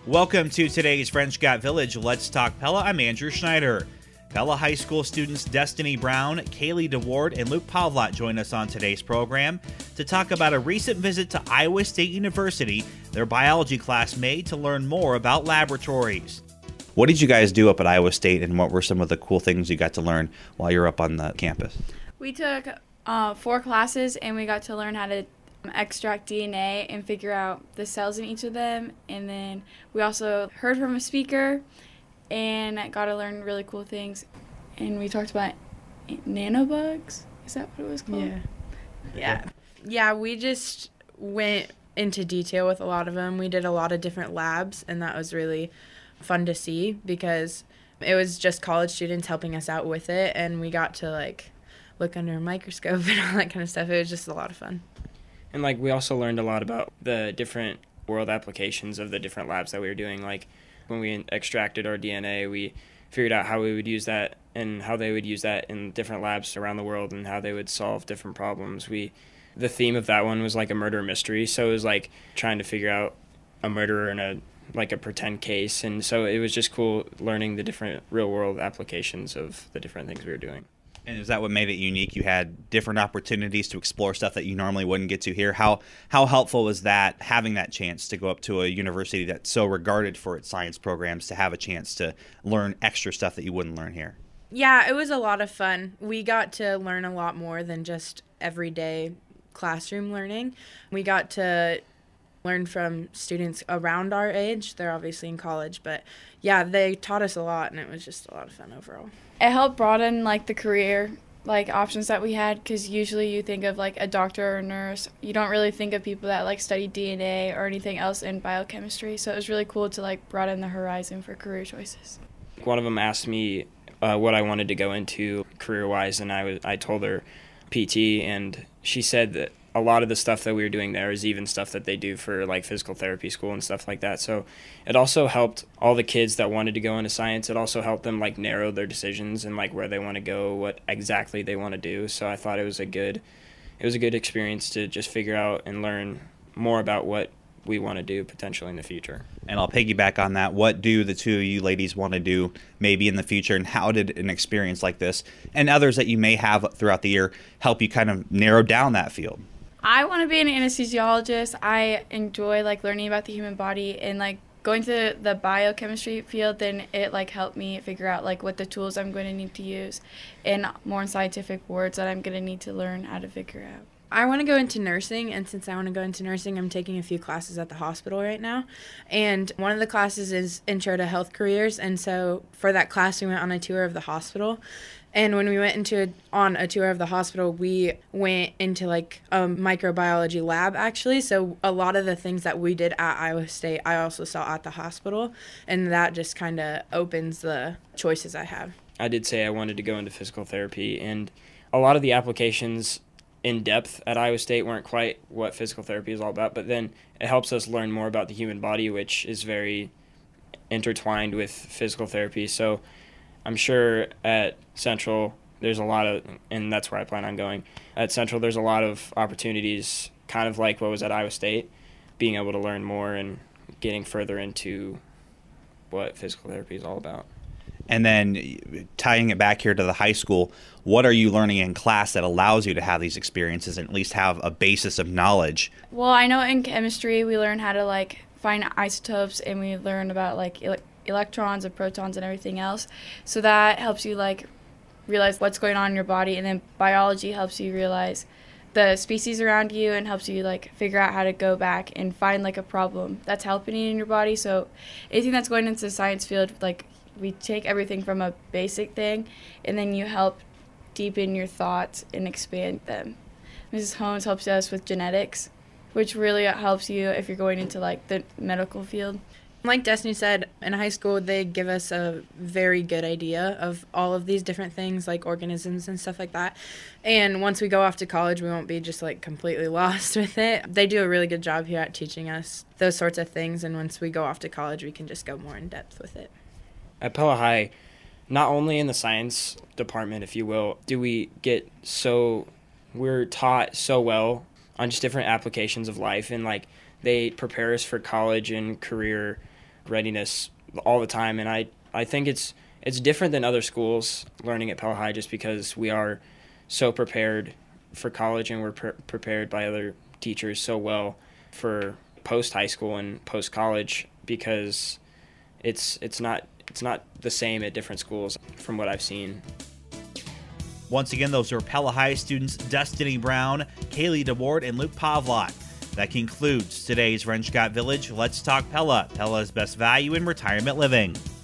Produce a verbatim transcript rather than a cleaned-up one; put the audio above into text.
Welcome to today's French Got Village Let's Talk Pella. I'm Andrew Schneider. Pella High School students Destiny Brown, Kaylee DeWard, and Luke Pavlot join us on today's program to talk about a recent visit to Iowa State University their biology class made to learn more about laboratories. What did you guys do up at Iowa State, and what were some of the cool things you got to learn while you were up on the campus? We took uh, four classes, and we got to learn how to extract D N A and figure out the cells in each of them. And then we also heard from a speaker and got to learn really cool things. And we talked about nanobugs. Is that what it was called? Yeah. Yeah. Yeah, we just went into detail with a lot of them. We did a lot of different labs, and that was really fun to see because it was just college students helping us out with it, and we got to like look under a microscope and all that kind of stuff. It was just a lot of fun. And like we also learned a lot about the different world applications of the different labs that we were doing. Like when we extracted our D N A, we figured out how we would use that and how they would use that in different labs around the world and how they would solve different problems. We the theme of that one was like a murder mystery, so it was like trying to figure out a murderer in a like a pretend case, and so it was just cool learning the different real world applications of the different things we were doing. And is that what made it unique? You had different opportunities to explore stuff that you normally wouldn't get to here. How how helpful was that, having that chance to go up to a university that's so regarded for its science programs, to have a chance to learn extra stuff that you wouldn't learn here? Yeah, it was a lot of fun. We got to learn a lot more than just everyday classroom learning. We got to learn from students around our age. They're obviously in college, but yeah, they taught us a lot, and it was just a lot of fun overall. It helped broaden like the career like options that we had, because usually you think of like a doctor or a nurse. You don't really think of people that like study D N A or anything else in biochemistry. So it was really cool to like broaden the horizon for career choices. One of them asked me uh, what I wanted to go into career-wise, and I was I told her P T, and she said that a lot of the stuff that we were doing there is even stuff that they do for like physical therapy school and stuff like that. So it also helped all the kids that wanted to go into science. It also helped them like narrow their decisions and like where they want to go, what exactly they want to do. So I thought it was a good, it was a good experience to just figure out and learn more about what we want to do potentially in the future. And I'll piggyback on that. What do the two of you ladies want to do maybe in the future, and how did an experience like this and others that you may have throughout the year help you kind of narrow down that field? I want to be an anesthesiologist. I enjoy like learning about the human body, and like going to the biochemistry field, then it like helped me figure out like what the tools I'm going to need to use and more scientific words that I'm going to need to learn how to figure out. I want to go into nursing, and since I want to go into nursing, I'm taking a few classes at the hospital right now. And one of the classes is Intro to Health Careers, and so for that class, we went on a tour of the hospital. And when we went into a, on a tour of the hospital, we went into like a microbiology lab, actually. So a lot of the things that we did at Iowa State, I also saw at the hospital, and that just kind of opens the choices I have. I did say I wanted to go into physical therapy, and a lot of the applications in depth at Iowa State weren't quite what physical therapy is all about, but then it helps us learn more about the human body, which is very intertwined with physical therapy. So I'm sure at Central there's a lot of, and that's where I plan on going, at Central there's a lot of opportunities, kind of like what was at Iowa State, being able to learn more and getting further into what physical therapy is all about. And then tying it back here to the high school, what are you learning in class that allows you to have these experiences and at least have a basis of knowledge? Well, I know in chemistry we learn how to like find isotopes, and we learn about like ele- electrons and protons and everything else. So that helps you like realize what's going on in your body, and then biology helps you realize the species around you and helps you like figure out how to go back and find like a problem that's happening in your body. So anything that's going into the science field, like we take everything from a basic thing, and then you help deepen your thoughts and expand them. Missus Holmes helps us with genetics, which really helps you if you're going into like the medical field. Like Destiny said, in high school they give us a very good idea of all of these different things like organisms and stuff like that. And once we go off to college, we won't be just like completely lost with it. They do a really good job here at teaching us those sorts of things, and once we go off to college, we can just go more in depth with it. At Pella High, not only in the science department, if you will, do we get so, we're taught so well on just different applications of life, and like they prepare us for college and career readiness all the time, and I, I think it's it's different than other schools learning at Pella High just because we are so prepared for college, and we're pre- prepared by other teachers so well for post-high school and post-college, because it's it's not it's not the same at different schools from what I've seen. Once again, those are Pella High students Destiny Brown, Kaylee DeWard, and Luke Pavlot. That concludes today's Wrench Got Village Let's Talk Pella, Pella's best value in retirement living.